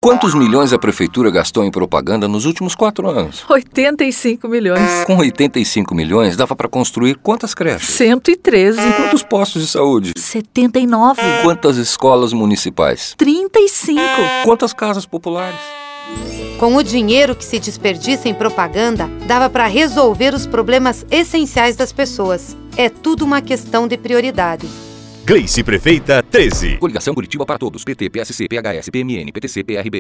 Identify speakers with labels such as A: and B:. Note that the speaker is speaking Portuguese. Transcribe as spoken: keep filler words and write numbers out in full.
A: Quantos milhões a prefeitura gastou em propaganda nos últimos quatro anos?
B: oitenta e cinco milhões.
A: Com oitenta e cinco milhões, dava para construir quantas creches?
B: cento e treze.
A: Quantos postos de saúde?
B: setenta e nove.
A: Quantas escolas municipais?
B: trinta e cinco.
A: Quantas casas populares?
C: Com o dinheiro que se desperdiça em propaganda, dava para resolver os problemas essenciais das pessoas. É tudo uma questão de prioridade.
D: Gleice Prefeita treze.
A: Coligação Curitiba para Todos. P T, P S C, P H S, P M N, P T C, P R B.